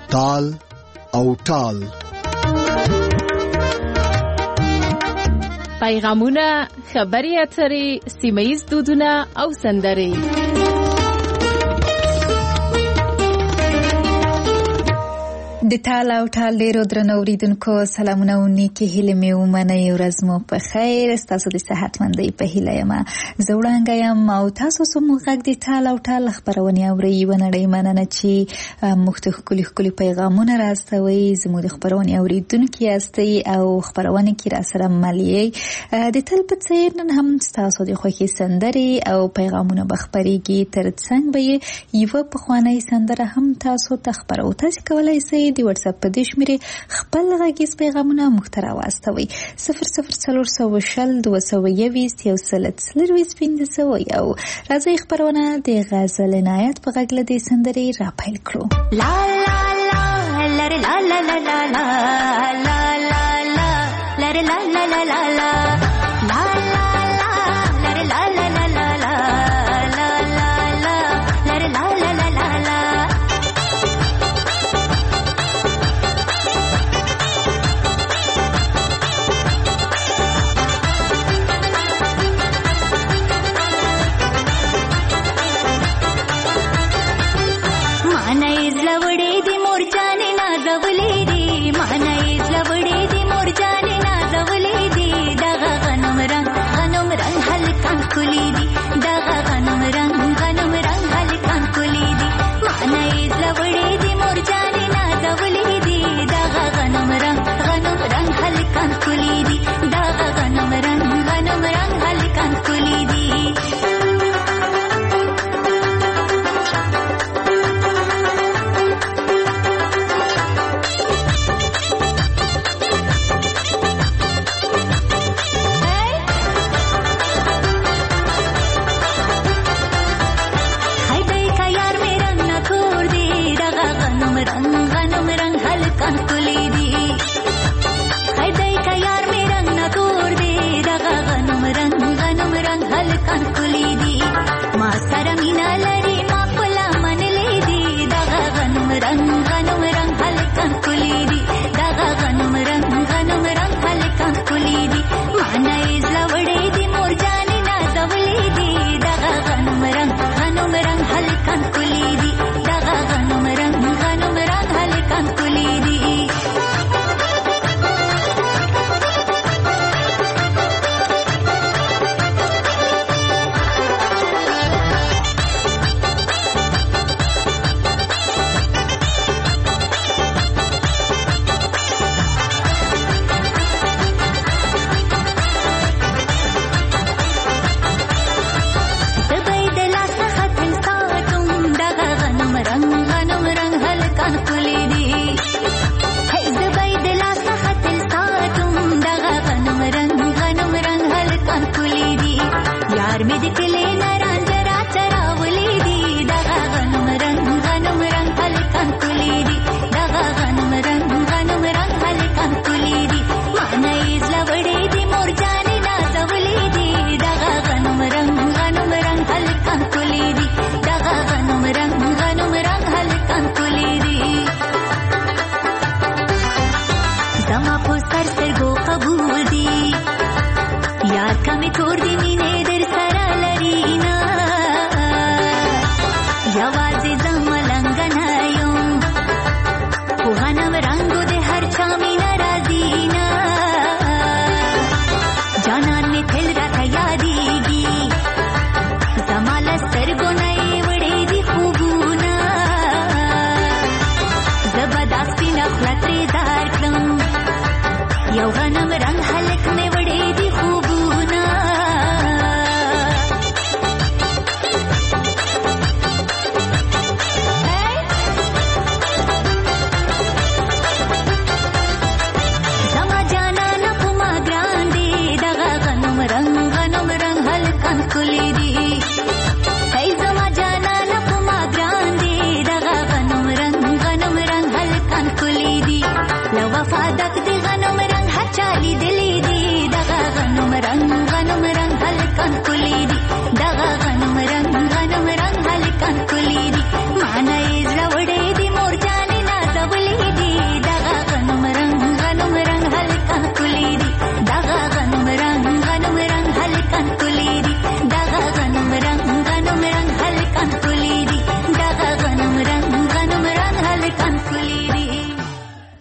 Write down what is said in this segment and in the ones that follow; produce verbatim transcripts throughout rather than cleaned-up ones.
تال او ټال. پیغامونه، خبري اترې، سیمه‌ییز دودونه او سندرې. د ټال او ټال ډیرو درنو اوریدونکو سلامونه او نیکی هیله مې ومنئ. ورځ مو په خیر. ستاسو د صحتمندۍ په هیله یم. زه وړانګه یم او تاسو سم غږ د ټال او ټال خبرونه اورئ. ونړۍ مننه چې موږ ته ښکلي ښکلي پیغامونه راستوئ. زموږ د خبرونه اوریدونکي یاستئ او خبرونه کې را سره مل یې. د تل په څیر نن هم تاسو د خوښي سندرې او پیغامونه بخبريږي. ترڅنګ به یو پخوانی سندره هم تاسو ته خبرو. تاسو کولای شئ د واتس اپ په دې شمیره خپل غږیز پیغامونه محتوا واستوي. صفر صفر څلور سوه شل دوه سوه یویشت یو سل څلوېښت پنځه سوه یو. راځئ خبرونه د غزل عنایت په غږ له دې سندرې را پیل کړو. لا لا لا لره لا لا لا لا لا لا لا لا لره لا لا لا لا لا لا لا لره لا لا لا لا لا لا لا لره لا لا لا لا لا. माना इजला वडे दी मोरचाने नाजवले रे. माना इज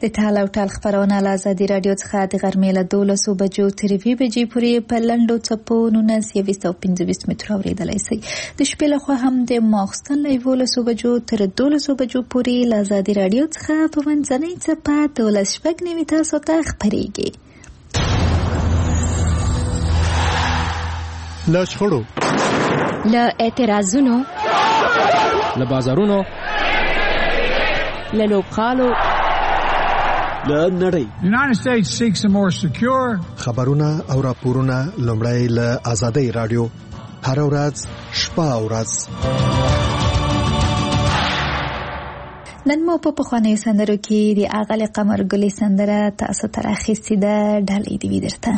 د ټال او ټال خبرونه له ازادي راډیو څخه د غرمې له دولسو بجو تر یوې بجې پورې په لنډو څپو نولس یویشت او پنځه ویشت مترو اورېدلی شئ. د شپې لخوا هم د ماخوستن له یولسو بجو تر دولسو بجو پورې له ازادي راډیو څخه په منځنۍ څپه دولس شپږ نوي تاسو ته خپرېږي. له شخړو، له اعتراضونو، له بازارونو، له لوبغالو، له نړۍ. The United States seeks a more secure. خبرونه او راپورونه لومړی له ازادي راډیو هر ورځ شپه او ورځ. نن مو په پخوانیو سندرو کې د اغلې قمر ګلې سندره تاسو ته راخیستې ده. ډالۍ دې وي درته.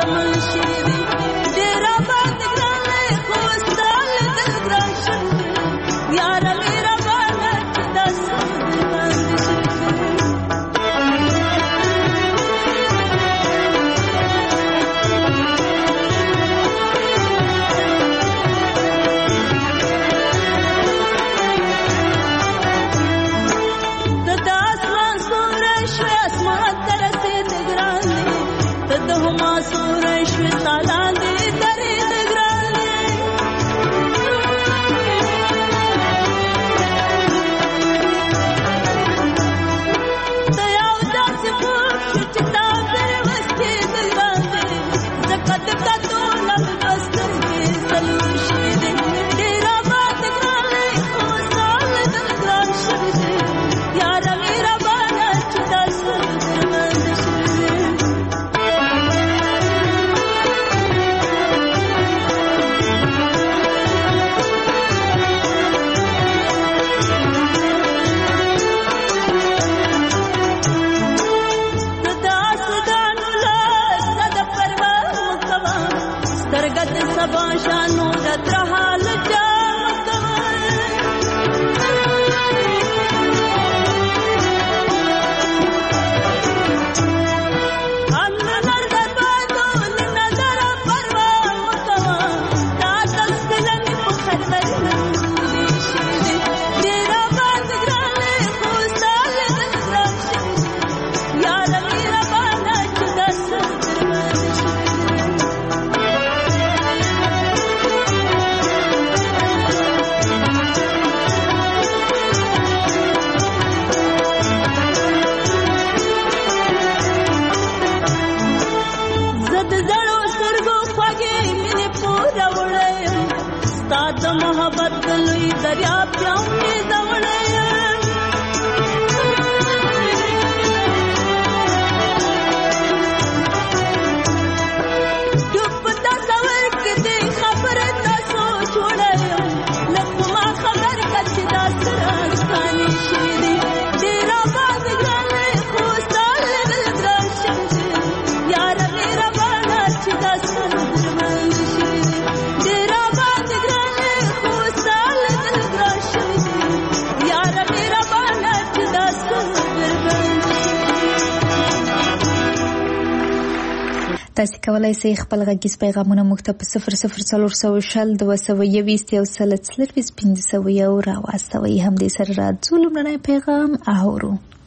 تاسو کولای شئ خپل غږیز پیغامونه موږ ته په صفر صفر څلور سوه شل دوه سوه یوویشت یو سل څلرویشت پنځه سوه یو راواستوئ. همدې سره راځو لومړنی پیغام اورو.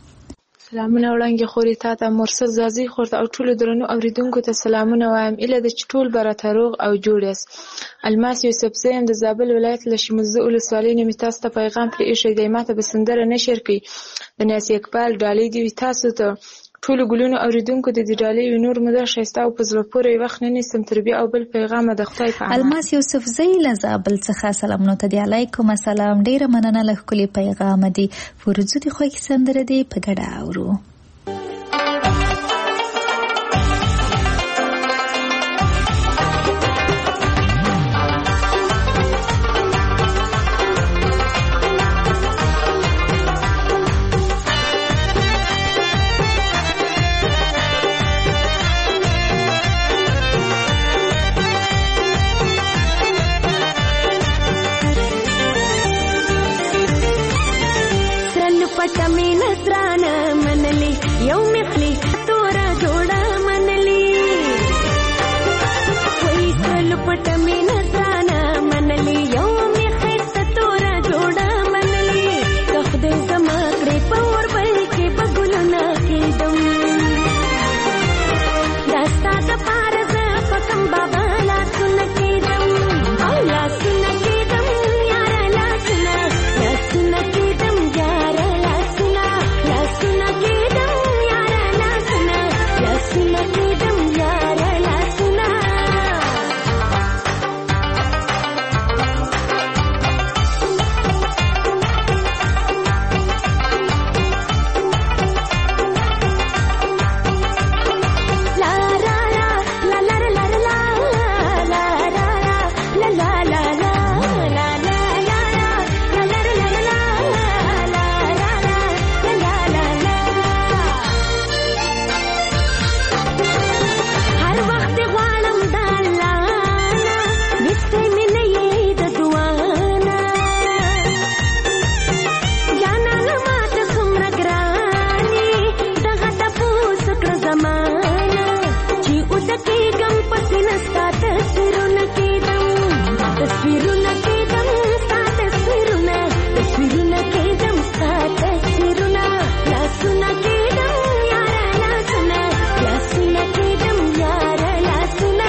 سلامونه وړاندې خورې تا ته مرسل زازي خورته او ټولو درنو اوریدونکو ته سلامونه وایم. ایله د چې ټول به راته روغ او جوړ یاست. الماس یوسفزی یم د زابل ولایت له شمولزه ولسوالۍ نه مې تاسو ته پیغام پرې ایښی دی. ما ته به سندره نه شیر کوي د ناصر اقبال ډالۍ دې وي. تاسو ته ټولو ګلونو اوریدونکو د دې ډالۍ وي نور مده ښایسته او په زړه پورې وخت نه نیسم تر بیا او بل پیغامه د خدای په امان. الماس یوسفزی له زابل څخه سلامونه ته دی. علیکم السلام. ډیره مننه له ښکلي پیغامه دی. ورځو دې خوښې سندره دی په ګډه اورو. पटमी नसरान मनली نستا تصویرونه کېدم تصویرونه کېدم ستا تصویرونه تصویرونه کېدم ستا تصویرونه لاسونه کېدم یاره لاسونه لاسونه کېدم یاره لاسونه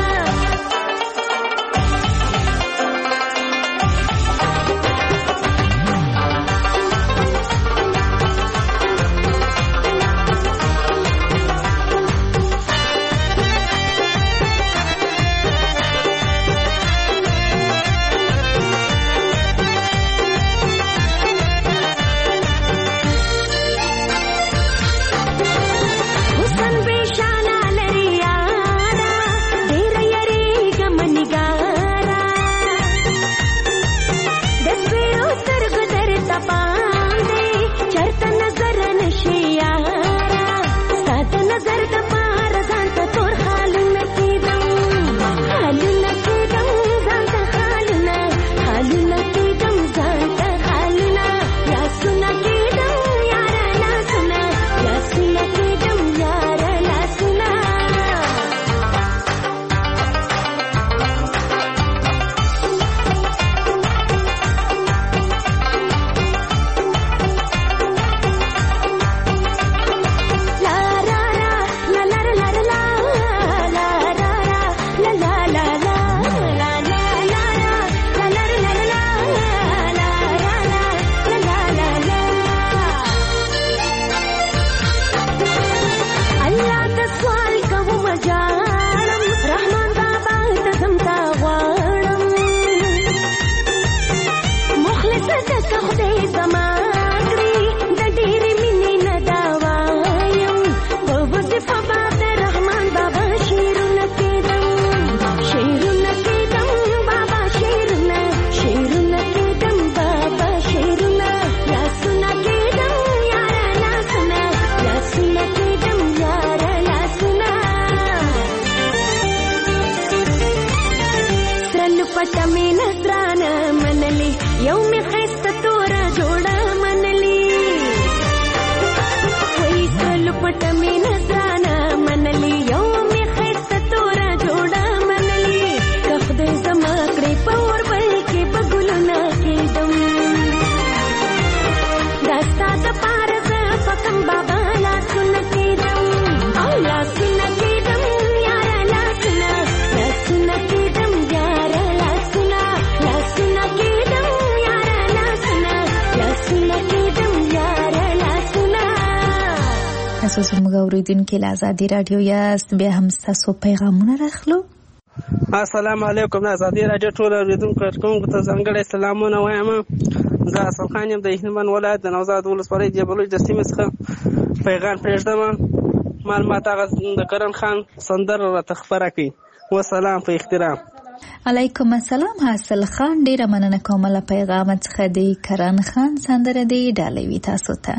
تاسو زموږ اوریدونکي له ازادي رادیو یاست بیا هم ستاسو پیغامونه راخلو. السلام علیکم. ازادي رادیو ټول اوریدونکو ته ځانګړی سلامونه وایم. زه اسلام خان یم د هلمند ولایت د نوزاد ولسوالۍ جبلوج د سیمې څخه پیغام پرېږدم. معلومات هغه د کرن خان سندره راته خپره کړي. وسلام په احترام. علیکم السلام حاصل خان، ډیره مننه کوم له پیغام څخه. د کرن خان سندره دی ډالوي تاسو ته.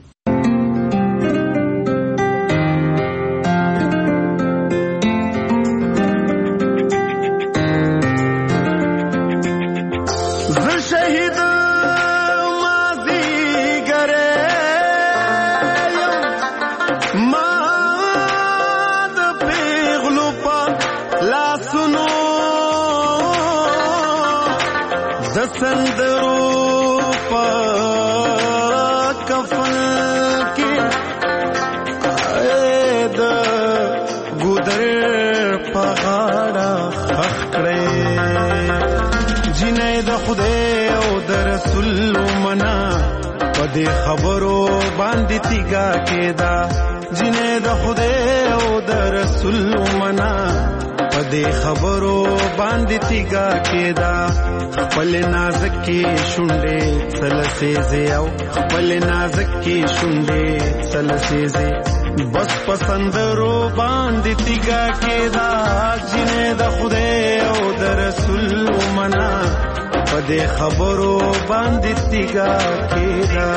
د خبرو باندې تیګا کېدا جنې د خدای او د رسول منا په دې خبرو باندې تیګا کېدا خپل نازک کې شونډې سلسېزې او خپل نازک کې شونډې سلسېزې بس پسندرو باندې تیګا کېدا جنې د خدای او د رسول منا په دې خبرو باندې تیګا کېدا.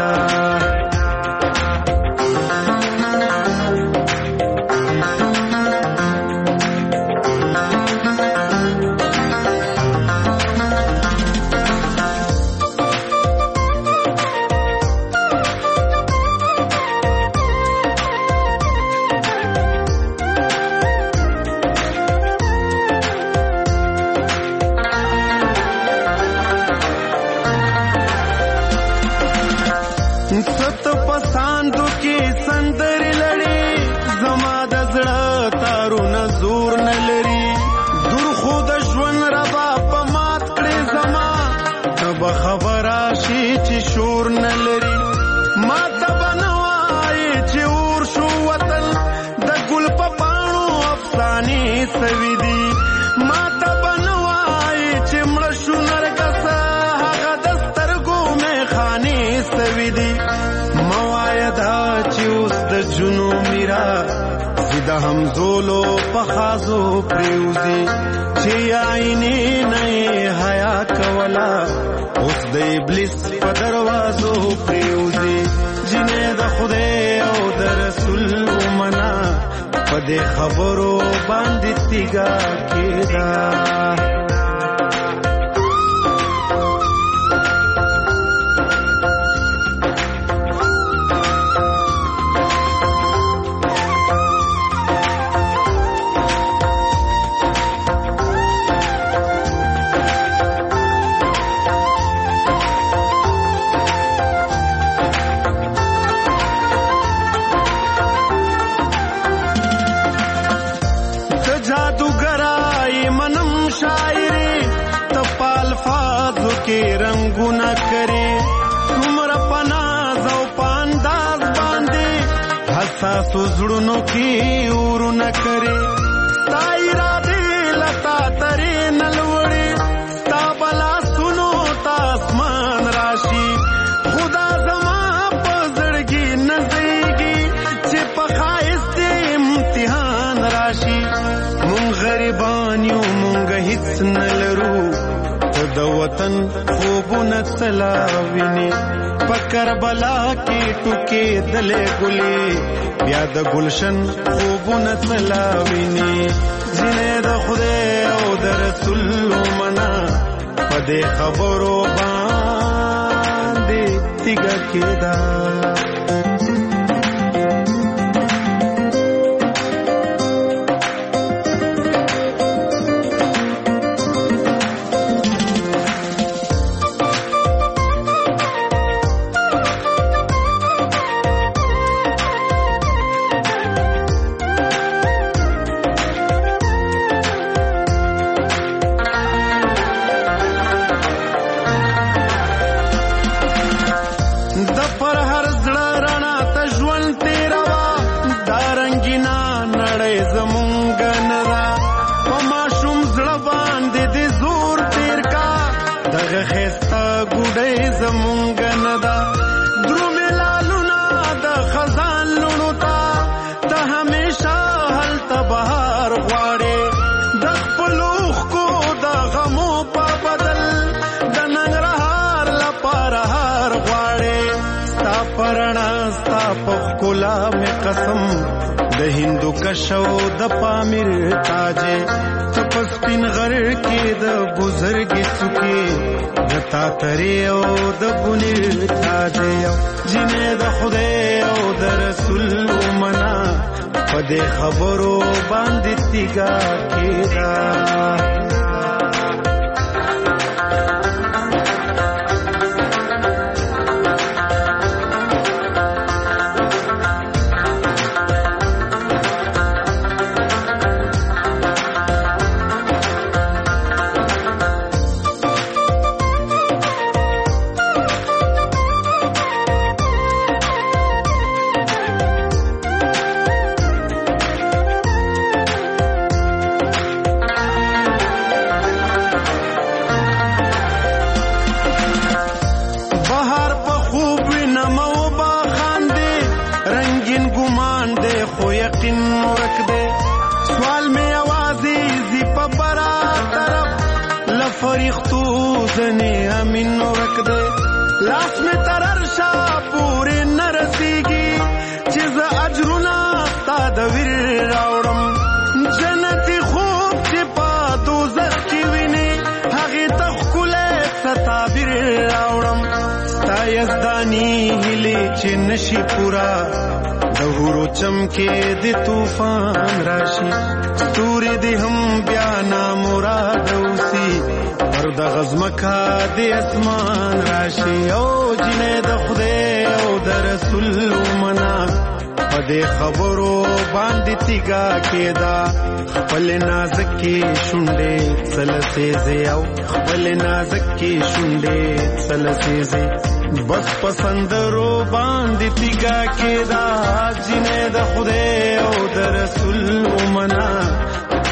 سوي دي ما ته بنوای چې مړ شو نرګس هغه د سترګو مې خانې سوي دي موایا دا چې اوس د جنو میرا زیده همزولو پخازو پریوزی چې آئینې نه حیا کولا اوس د ابلیس په دروازو پریوزی جنې د خدای او د رسول ومنا په دې خبرو باندې تیګا کېدا رنگونه کرے څومره پناز او پانداز باندې حساس زړونو کې ورونه کرے ستا اراده لتا ترې نلوړې ستا بلا سنو تا اسمان راشي خدا زما په زړګي نزيږي چې په ښایست امتحان راشي مونږ غریبان یو مونږ هیڅ نه لرو د وطن خوبونه تلاویني په کربلا کې ټوکې دلې ګلې بیا د گلشن خوبونه تلاویني ځینې د خدای او د رسول منا په دې خبرو باندې تیګه کېدا قسم د هندو کشو د پامیر تاجه تپسپین غر کې د بزرګي څوکي د تاتری او د بنیر تاجه جنې د خدای او د رسول منا په دې خبرو باندې تیګا کېدا لاس میں ترر شا پوری نرسیگی چیز اجرنا تا دویر راوڑم جنتی خوب چی پا دوزخ کی وینی حقی تخکولے ستابیر راوڑم ستا یزدانی ہلی چی نشی پورا دہورو چمکے دی توفان راشی ستوری دی ہم بیانا مراد اوسی د غزمکا د اسمان راشي او جنې د خدای او د رسول منا په دې خبرو باندې تیګا کېدا خپل نازکې شونډې سلسېزې او خپل نازکې شونډې سلسېزې بس پسندرو باندې تیګا کېدا جنې د خدای او د رسول منا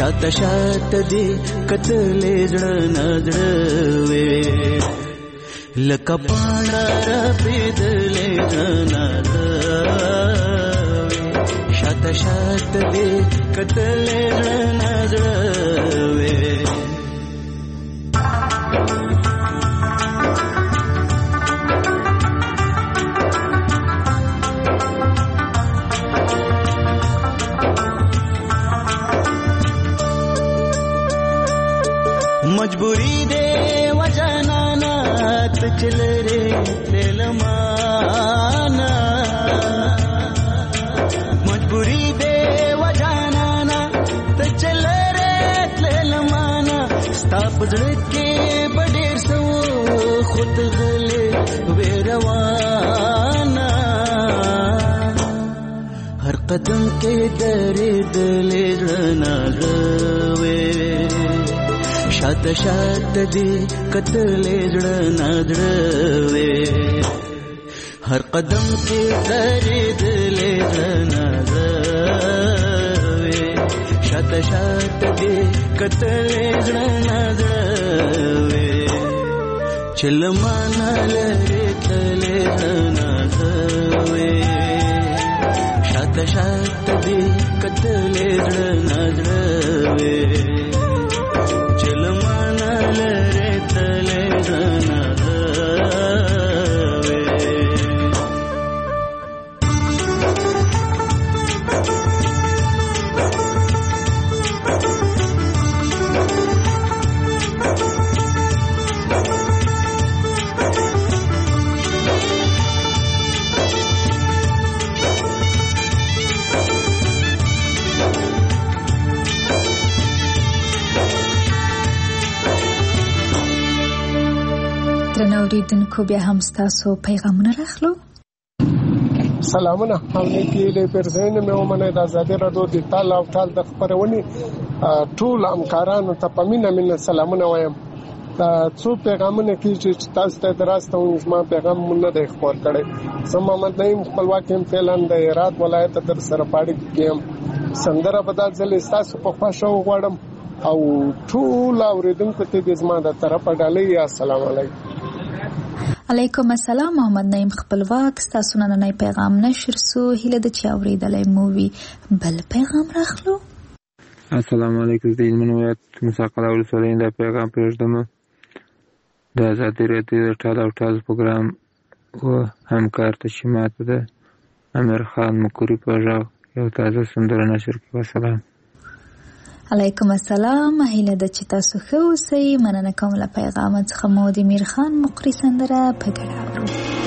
شاته شاته دې کتلې زړه نظروي لکه پاڼه رپېدلې زړه نظروي شاته شاته دې کتلې زړه نظروي मजबूरी दे वजनाना तुझल रे तेलमाना मजबूरी दे वजनाना तुझल रे तेलमाना स्ताप के बडेर सो खुद गले वेरवाना हर कदम के दरे दले रना रवे शात शात दे कतले जड़ नादरवे हर कदम के दरे दले जड़ नादरवे शात शात दे कतले जड़ नादरवे चल माना लरे तले जड़ नादरवे शात शात दे कतले जड़ नादरवे اوریدونکو بیا هم ستاسو پیغامونه راخلو. سلامونه او نیکی له پرځین مې ومنه د آزادي رادیو د تعال او تعال د خبرونې ټول همکارانو ته پمینه من سلامونه وایم. څو پیغامونه کې چې تاسو ته دراسته و ما پیغام مونږ نه خبر کړي. زما محمد نعیم خپلواک هم فعلن د هرات ولایت تر سره پاړي کېم سندره بدل ځل تاسو په خوښو غواړم او ټول اوریدونکو ته د زما د طرفه ډالۍ السلام علیکم. علیکم السلام. محمد نعیم خپلواک ستاسو نننی پیغام نشر سو هیله د چا اوریدلای مووي بل پیغام راخلو. السلام علیکم. د منویت مساقله ولسوالۍ د پیغام پرېږدم د آزادي رادیو د ټال او ټال پروګرام و همکار تشمیمات د امیر خان مکوري په غږ یو تازه سندره نشر کړي. والسلام. علیکم السلام. هیله د چې تاسو ښه اوسئ. مننه کوم له پیغام څخه مو د امیر خان مقری سندره په ګډه اورو.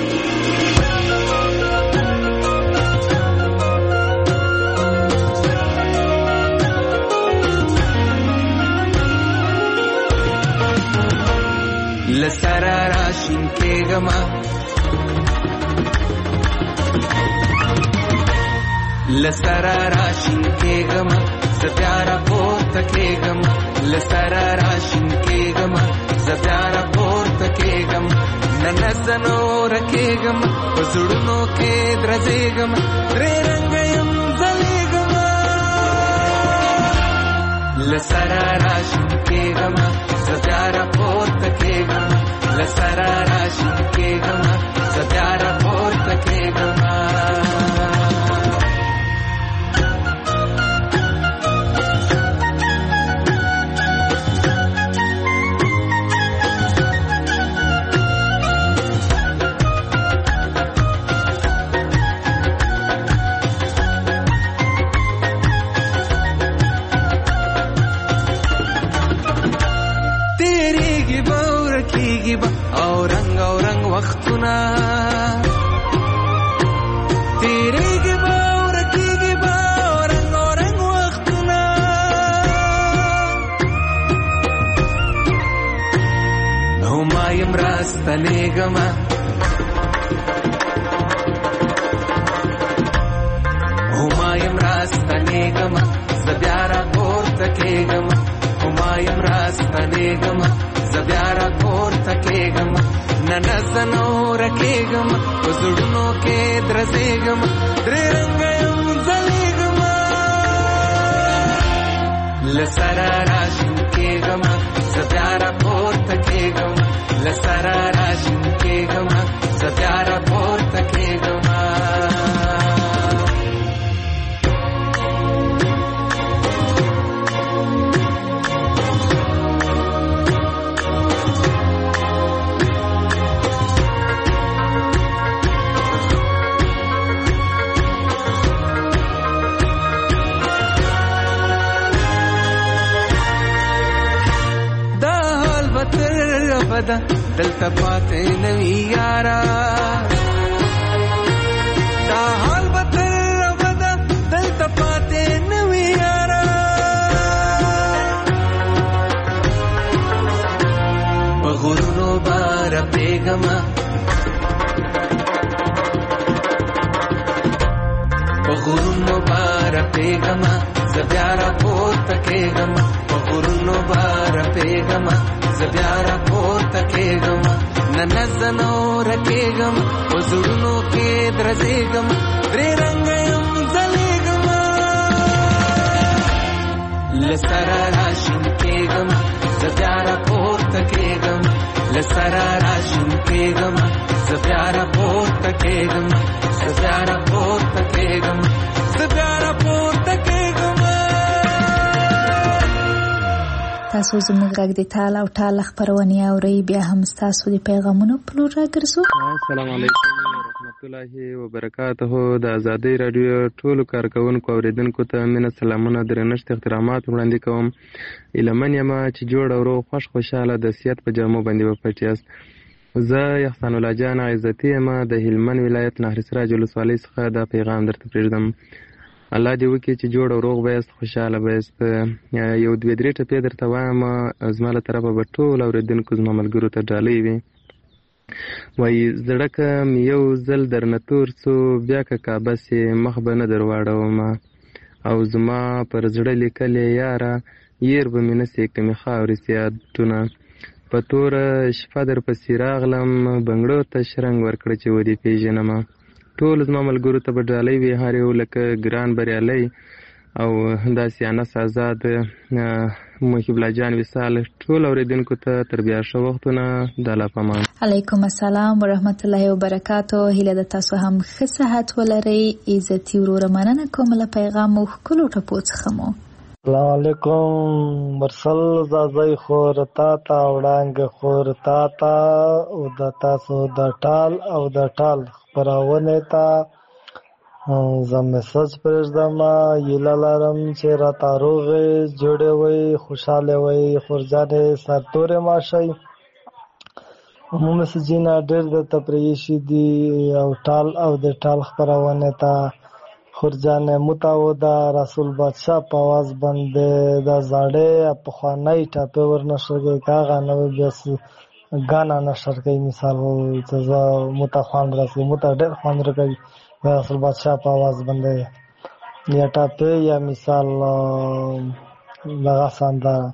لسرا راشین کېږمه لسرا راشین کېږمه زه بیا راپورته کېږم لسرا راشین کېږم زه بیا راپورته کېږم نن زه نوره کېږم په زړونو کې درځېږم درې رنګه یم ځلېږم لسرا راشین کېږم زه بیا راپورته کېږم لسرا راشین کېږم زه بیا راپورته کېږم. او رنگ او رنگ وختونه تیریږي به او رکیږي به او رنگ او رنگ وختونه نو ما یم راستنېږمه او ما یم راستنېږمه زه بیا راپورته کېږم او ما یم راستنېږمه زه بیا راپورته کېږم نن زه نوره کېږم په زړونو کې درځېږم درې رنګه یم ځلېږم لسرا راشین کېږم زه بیا راپورته کېږم لسرا راشین کېږم زه بیا راپورته کېږم بدا دلته پاتې نوي یارا دا حال به تر بدا دلته پاتې نوي یارا په غرونو بار پرېږمه په غرونو بار پرېږمه زه بیا راپورته کېږم په غرونو بار پرېږمه زه بیا راپورته کېږم نه نه زه نور کېږم په زړونو کې درزېږم درې رنګه یم ځلېږم له سره راشین کېږم زه بیا راپورته کېږم له سره راشین کېږم زه بیا راپورته کېږم زه بیا راپورته کېږم زه بیا راپورته کېږم تاسو زموږ غږ د ټال او ټال خپرونې اورئ بیا هم ستاسو د پیغامونو په لور راګرځو. السلام علیکم ورحمت الله وبرکاته. د ازادۍ راډیو ټولو کارکوونکو اوریدونکو ته مینه سلامونه درنښت احترامات وړاندې کوم. ایلمن یم چې جوړ او روغ خوش خوشحاله د سیادت په جامو باندې وپټ یاست. زه احسان الله جان عزتي یم د هلمند ولایت نهر سراج ولسوالۍ څخه دا پیغام درته پرېږدم. الله دې وکړي چې جوړ او روغ بهست خوشحاله بهست. یو دوې درې ټپې درته وایم زما له طرفه به ټول اورېدونکو زما ملګرو ته ډالۍ وي. وایي زړه که مې یو ځل درنه تور څو بیا که کعبه سې مخ به نه در واړومه او زما پر زړه لیکلې یاره ير به مې نه سې کمې خاورې سیادونه په توره شپه در پسې راغلم بنګړو ته شرنګ ورکړه چې ودې پېژنمه. ټول زما ملګرو ته به ډالۍ وي هر یو لکه ګران بریالی او داسې انس آزاد محب الله جان وصال ټول اورېدونکو ته تر بیا ښه وختونه د الله په امان. علیکم السلام ورحمت الله وبرکاتو. هیله ده تاسو هم ښه صحت ولرئ. عزتي وروره مننه کوم له پیغام مو ښکلو ټپو څخه مو. السلام علیکم مرسل زازی خور تا تا وړانګه خور تا تا او د تاسو د ټال او د ټال خپرونې ته زه میسج پرېږدم. هیله لرم چې راته روغې جوړې وئ خوشحاله وئ خورجانې سرتورې ماشئ. مو میسجونه ډېر درته پرېښي دي او ټال او د ټال خپرونې ته خورجانې متعوده رسول بادشاه په آواز باندې دا زاړې پخوانۍ ټاپې ورنشر کوي که هغه نوې بیا ګانا نشر کوي. مثال چې زه مته خوند راکوي مته ډېر خوند راکوي د رسول بادشاه په آواز باندې یا ټاپې یا مثال دغه سندره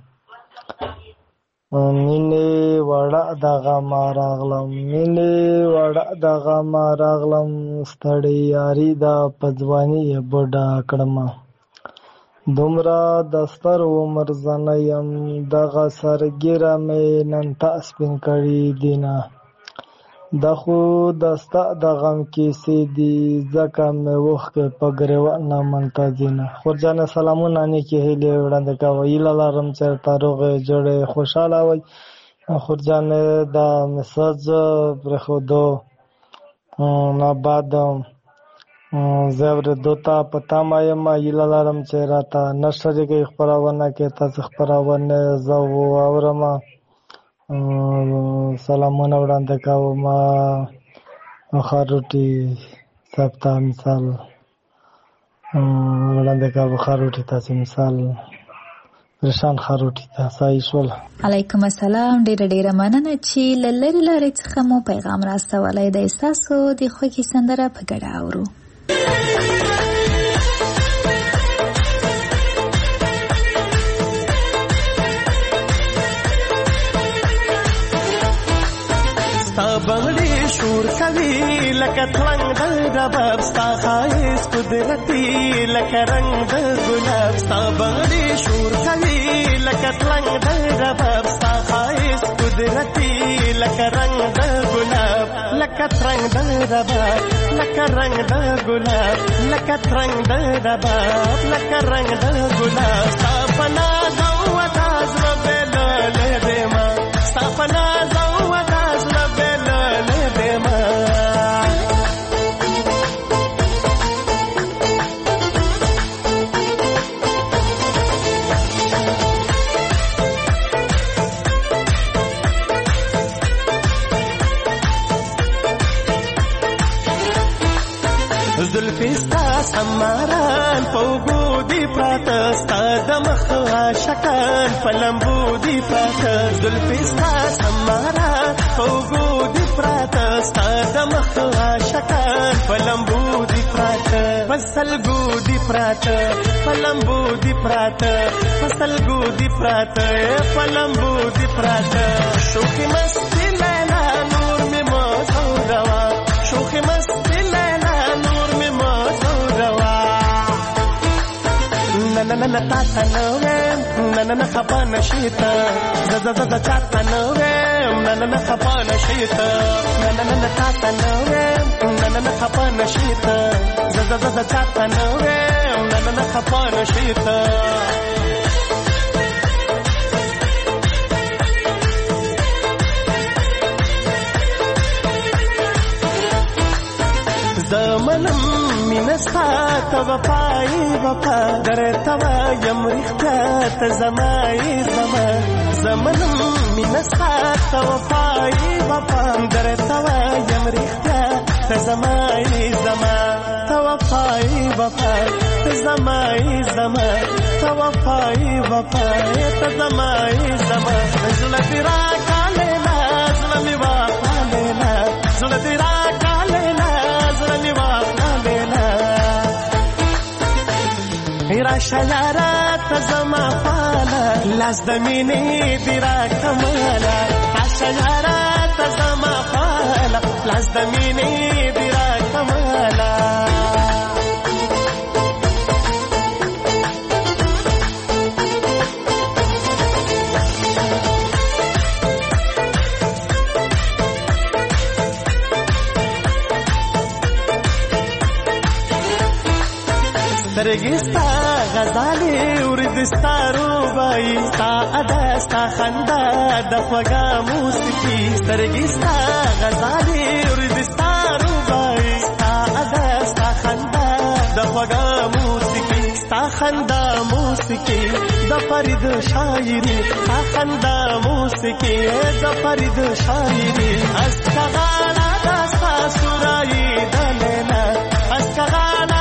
مینې وړه دغه ما راغلم مینې وړه دغه ما راغلم ستړې یاري دا په ځواني یې بوډا کړمه دومره د ستر عمر زنه یم دغه سرګیره مې نن تا سپین کړي دینه د خو د ستا د غم کیسې دي ځکه مې اوښکې په ګریوانه منتظینه. خورجانې سلامونه نیکې هیلې وړاندې کوه. هیله لرم چې ته روغې جوړې خوشحاله وئ. خورجانې دا میسج پرېښودو نه بعد زه اورېدو ته په تمه یم. هیله لرم چې راته نه شریکوي خپرونه کې تاسې خپرونې زه واورم. سلامونه وړاندې کوم خاروټي صاحب ته مثال وړاندې کوم خاروټي تاسې مثال پریشان خاروټي ته صحیح شول. علیکم السلام. ډېره ډېره مننه چې له لرې لارې څخه مو پیغام راستولی دی. ستاسو د خوښې سندره په ګډه اورو. بغړې شور کوي لکه تلنګ د رباب ستا ښایست قدرتي لکه رنګ د ګلاب ستا بغلي شور کوي لکه تلنګ د رباب ستا ښایست قدرتي لکه رنګ د ګلاب لکه ترنګ د رباب لکه رنګ د ګلاب لکه ترنګ د رباب لکه رنګ د ګلاب ستا په ناز او ودا زړه بېللی دی ما ستا په ناز او ودا زړه بېللی دی ما زلفی ستا سماران پوگو دی پراته ستا د مخ عاشقان په لمبو دی پراته زلفی ستا سماران پوگو دی پراته ستا د مخ عاشقان په لمبو دی پراته پسلګو دی پراته په لمبو دی پراته پسلګو دی پراته په لمبو دی پراته شوخی مستی لیلا نور می موزو روا شوخی مستی لیلا na na na ta ta no na na na khapa nashita za za za cha ta no na na na khapa nashita na na na ta ta no na na na khapa nashita za za za cha ta no na na na khapa nashita زمنم مینستا تا وفای وفا در توا یم رښتیا ته زمای زما زمنم مینستا تا وفای وفا در توا یم رښتیا ته زمای زما تا وفای وفا ته زمای زما تا وفای وفا ته زمای زما زړه دې راکاله لا زړه مې واخاله لا زړه دې راکاله لا زړه مې واخاله لا راشه یاره ته زما فاله لاس د مینې دې راکماله راشه یاره ته زما فاله لاس د مینې دې راکماله سترګستا غزالې وردستا روبای ستا ادا ستا خندا د خوږه موسیقي سترګستا غزالې وردستا روبای ستا ادا ستا خندا د خوږه موسیقي ستا خندا موسیقي د فرید شاعري ستا خندا موسیقي د فرید شاعري اسکغالا د ستا سورایي د لیلا اسکغالا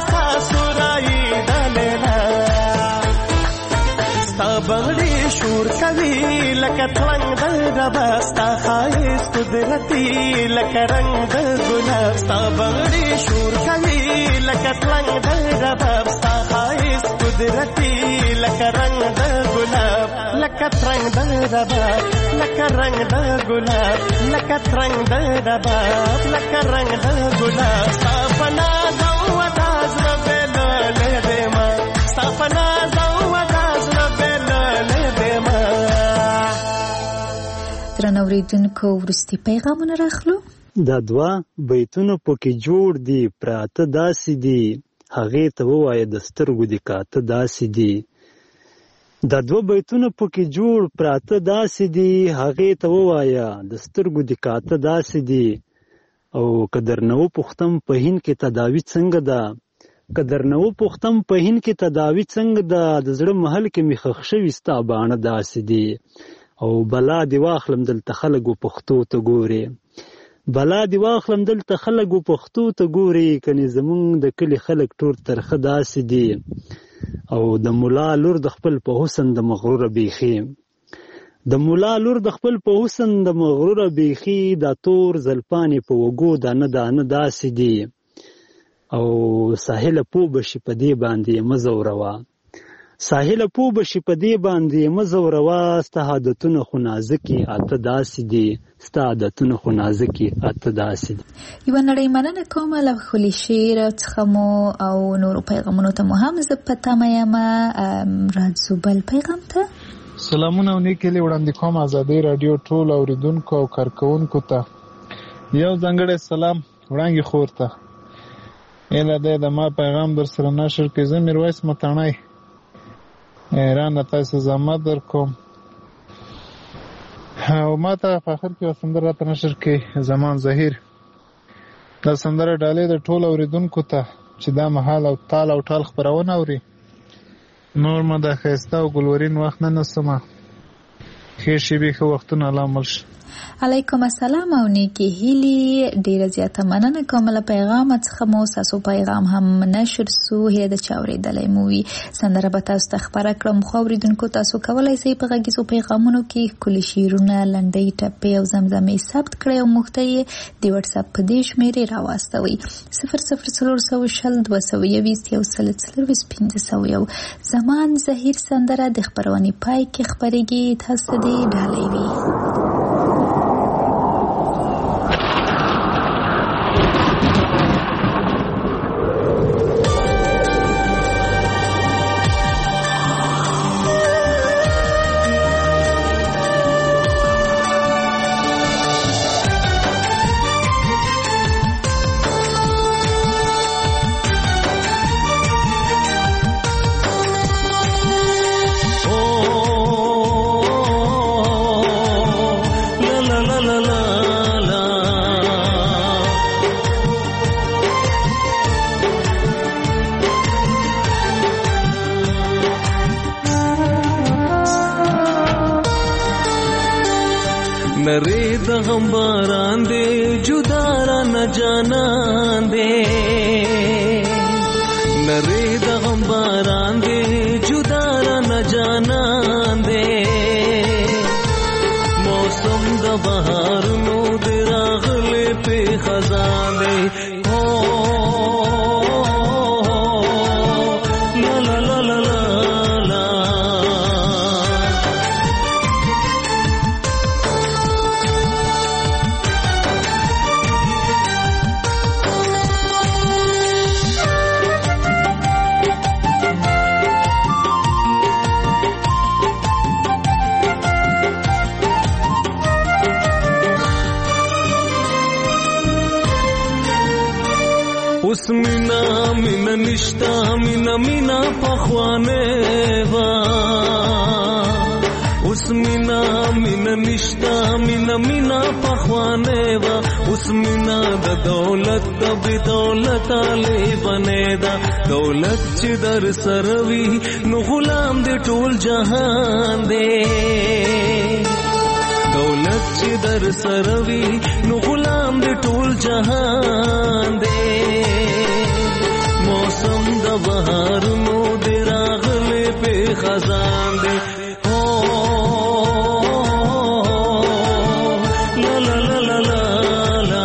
بغلی شور کوي لکه تلنګ د رباب ستا ښایست قدرتي لکه رنګ د ګلاب ستا بغلی شور کوي لکه تلنګ د رباب ستا ښایست قدرتي لکه رنګ د ګلاب لکه ترنګ د رباب لکه رنګ د ګلاب لکه ترنګ د رباب لکه رنګ د ګلاب ستا په ناز او ودا زړه بېللی دی ما ستا په ناز او ودا زړه درنو اوریدونکو وروستي پیغامونه راخلو دا دوه بیتونه پکې جوړ دي پراته داسې دي هغې ته ووایه د سترګو دې کاته داسې دي دا دوه بیتونه پکې جوړ پراته داسې دي هغې ته ووایه د سترګو دې کاته داسې دي او که درنه وپوښتم په هند کې تداوي څنګه ده که درنه وپوښتم په هند کې تداوي څنګه ده د زړه محل کې مې ښخ شوي ستا باڼه داسې دي او بلا دی واخلم دلته خلک و پښتو ته ګوري بلا دی واخلم دلته خلک و پښتو ته ګوري کني زمونږ د کلي خلک ټول ترخه داسې دي او د مولا لور د خپل په حسن د مغروره بیخي د مولا لور د خپل په حسن د مغروره بیخي دا تور زلپانې په وګو دانه دانه داسې دي او ساحله پو بشي په دې باندې مزوروا ساحل پو بشي په دې باندې مزوروا ستا عادتونه خو نازکي اته داسې دي ستا عادتونه خو نازکي اته داسې دي. یوه نړۍ مننه کومه له ښکلي شعر څخه مو او نورو پیغامونو ته مو هم زه په تمه یم. راځو بل پیغام ته. سلامونه او نیکې هیلې وړاندې کوم ازادۍ راډیو ټول اورېدونکو او کارکوونکو ته. یو ځانګړی سلام وړانګې خور ته. ایله دی د ما پیغام در سره نشر کړي. زه میرویس متاڼی ایران تاسو زحمت در کوم او ما ته په آخر کې یوه سندره راته نشر کړي زمان ظهیر. دا سندره ډالۍ د ټولو اورېدونکو ته چې دا مهال او تال او ټال خپرونه اوري. نور ما دا ښایسته او ګلورین وخت نه نسمه. ښې شېبې ښه وختونه الله مل شي. علیکم السلام او نیکی هیلی. ډیره زیاته مننه کوم له پیغام څخه مو ساسو پیغام هم نشر سو هله د چاورېدلې موي سندره به تاسو ته خبره کړم. خو اوریدونکو تاسو کولای شئ په غږیزو پیغامونو کې کلی شیرونه لنډۍ ټپې او زمزمې ثبت کړئ او موږ ته یې د واتس اپ په دې شمیرې راواستوئ صفر صفر څلور شل دوه سوه یویشت یو سل څلوېښت پنځه سوه یو. زمان ظهیر سندره د خپرونې پای کې خپرېږي. تاسو دې ډالۍ وي. نری د هم باران دے جدارا نہ جانان دے. نری د هم باران دے جدارا نہ جانان دے. موسم د بہار نو د راغلے پہ خزان دے. اوس مینا مینا نشتا مینا مینا پخوانه وا. اوس مینا مینا نشتا مینا مینا پخوانه وا. اوس مینا د دولت د بی دولت علی بنے دا. دولت چې در سروي نو غلام دې ټول جهان دې. دولت چې در سروي نو غلام دې ټول جهان دې. موسم د بهار نو د راغلې په خزان دې. لا لا لا لا لا لا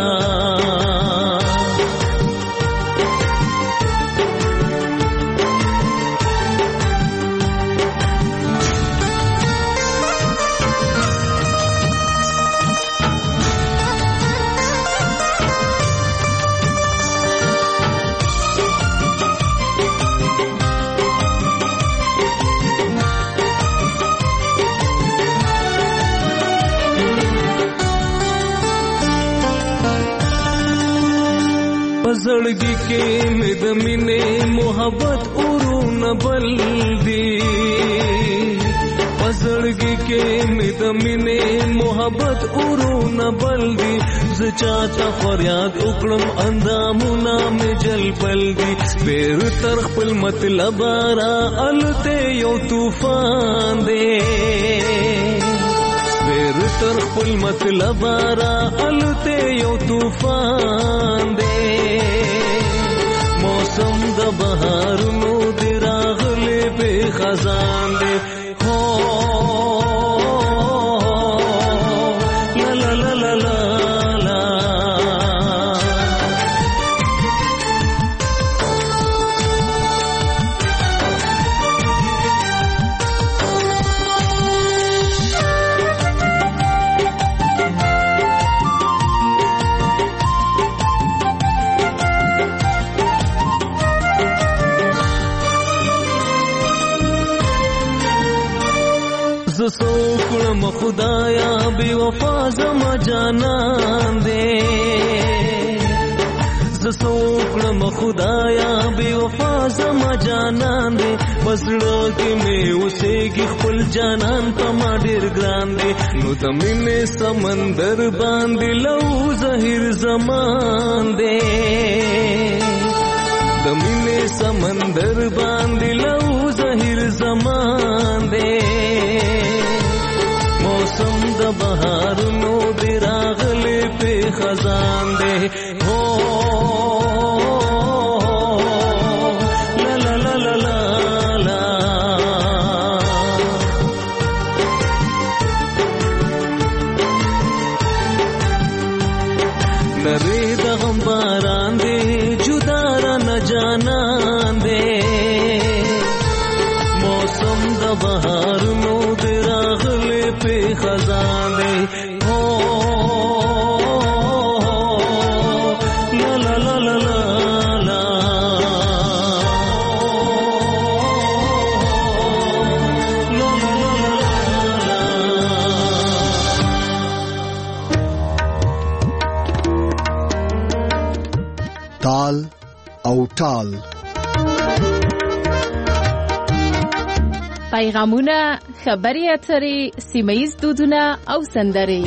زړګي کې مې د مینې محبت اورونه بل دي. زړګي کې مې د مینې محبت اورونه بل دي. زه چاته فریاد وکړم اندامونه مې جلبل دي. بیر تر خپل مطلب را الته یو طوفان دی. بیر تر خپل مطلب را الته یو طوفان دی. موسم د بهار نو دی راغلی به خزان دی. لا لا لا لا لا لا خدایا بی وفا زما جانان دے زسوکړم خدایا بی وفا زما جانان دے بسړه کې مې اوسېږي خپل جانان په ما ډېر ګران دی نو د مینې سمندر باندې لو زهیر زمان دی د مینې سمندر باندې لو زهیر زمان دی موسم د بهار نو دی راغلی په خزان دی هو لری د غم باران دی جدا را نه جانان دی موسم د بهار نو دی راغلی په خزان دی هو لا لا لا لا لا تال او ټال پیغامونه، خبري اترې، سیمه ییز دودونه او سندرې.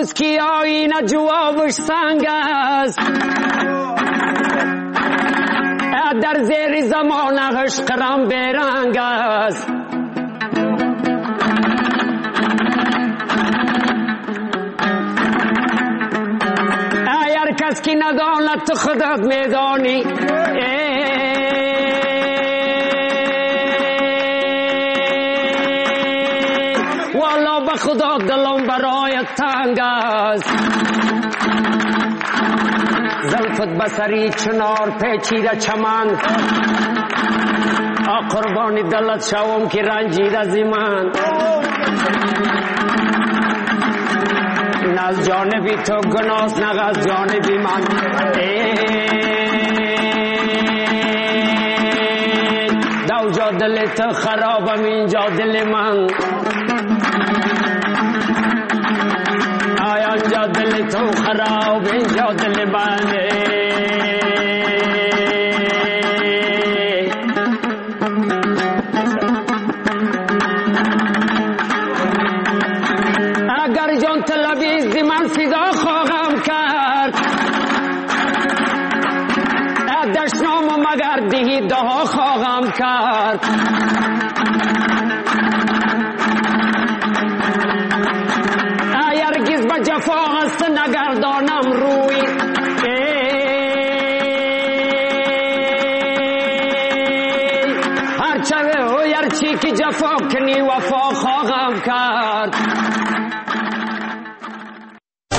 امروز کی آینه جوابش سنگ است، در زیر زمان عشقم بیرنگ است. اگر کس کی نداند تو خودت میدانی، والا به خدا دلم برای تنگ است. زلفت بسری چنار پیچیده چمن، آ قربانی دلت شوم که رنجیده زیمن. نه از جانبی تو گناست نه از جانبی من، دو جا دل تو خرابم اینجا دل من. آیا اینجا دل تو خراب اینجا دل من. اگر جان طلبی من فدا خواهم کرد، دشنام و مگر دهی دها خواهم کرد. هرگز به جفا است نگردانم روی، هرچه و هرچی که جفا کنی وفا